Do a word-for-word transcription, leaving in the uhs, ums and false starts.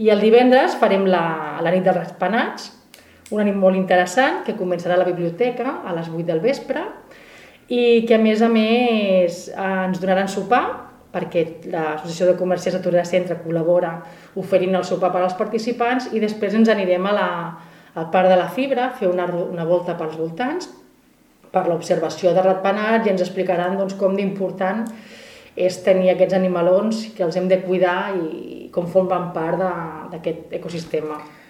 I el divendres farem la, la nit dels ratpenats, una nit molt interessant que començarà a la biblioteca a les vuit del vespre i que a més a més ens donaran sopar perquè l'Associació de Comerciants de Tordera Centre col·labora oferint el sopar per als participants i després ens anirem a la, al Parc de la Fibra a fer una, una volta pels voltants per l'observació de ratpenats i ens explicaran doncs, com d'important és tenir aquests animalons que els hem de cuidar i com formen part d'aquest ecosistema.